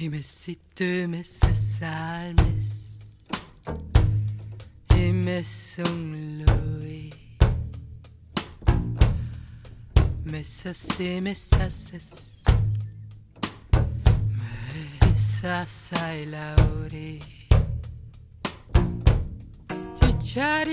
I messi tu messa salmes I messung lui messa se messa ses messa sai lauri cicciari